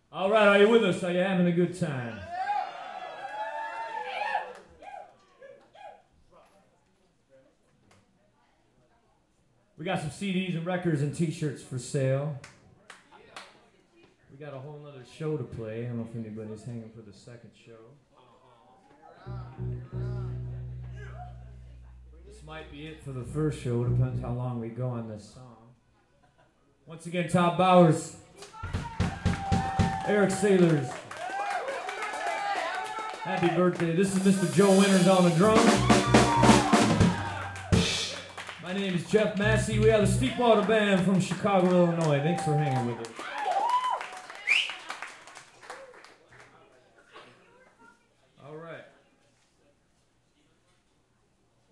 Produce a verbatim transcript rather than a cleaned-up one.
All right, are you with us? Are you having a good time? We got some C Ds and records and t-shirts for sale. We got a whole nother show to play. I don't know if anybody's hanging for the second show. This might be it for the first show. Depends how long we go on this song. Once again, Todd Bowers, Eric Sailors. Happy birthday. This is Mister Joe Winters on the drums. My name is Jeff Massey. We are the Steepwater Band from Chicago, Illinois. Thanks for hanging with us.